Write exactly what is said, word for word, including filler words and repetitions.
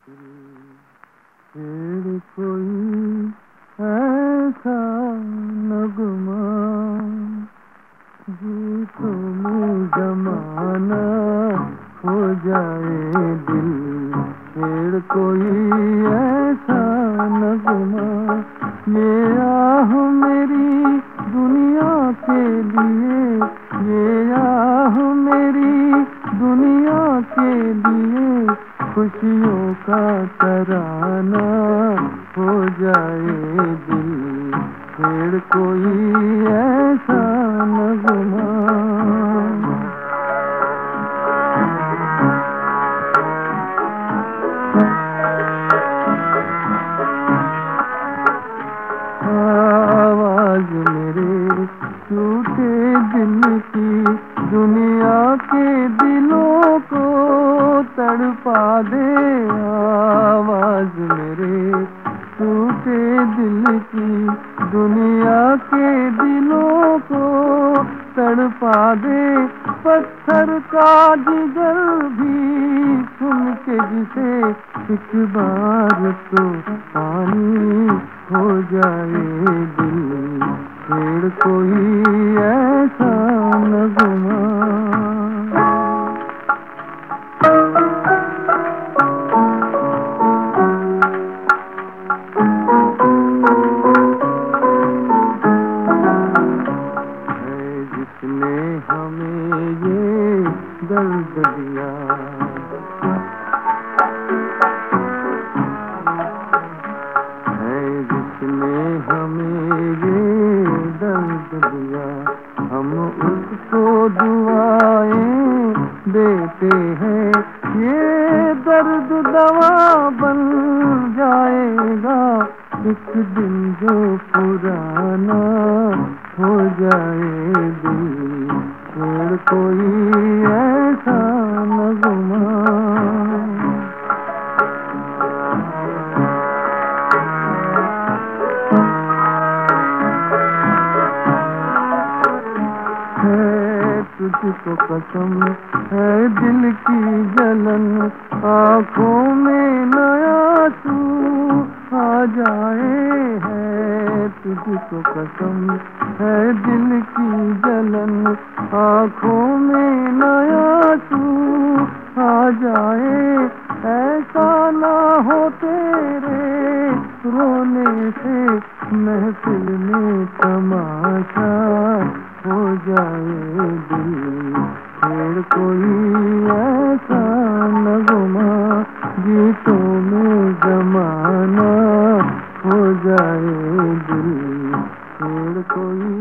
छेड़ कोई ऐसा नगमा गीतों में जमाना हो जाए दिल। छेड़ कोई ऐसा नगमा, ये आह मेरी दुनिया के लिए, ये आह मेरी दुनिया के लिए खुशियों का तराना हो जाए दिल। छेड़ कोई ऐसा नगमा। आवाज मेरे टूटे दिल की दुनिया के दिलों को तड़पा दे। आवाज मेरे टूटे दिल की दुनिया के दिलों को तड़पा दे। पत्थर का जिगर भी सुन के जिसे एक बार तो पानी हो जाए दिल। छेड़ कोई ऐसा नगमा। जिसने हमें ये दर्द दिया, है जिसने हमें ये दर्द दिया, हम उसको दुआएं देते हैं। ये दर्द दवा बन जाएगा एक दिन जो पुराना हो जाए दिल। छेड़ कोई ऐसा नगमा। है तुझको कसम है दिल की जलन, आँखों में नया तू आ जाए। है तुझको कसम है दिल की जलन, आँखों में नया तू आ जाए। ऐसा ना हो तेरे रोने से महफिल में तमाशा हो जाए दिल। छेड़ कोई ऐसा नगमा, गीतों में जमाना हो जाए दिल। छेड़ कोई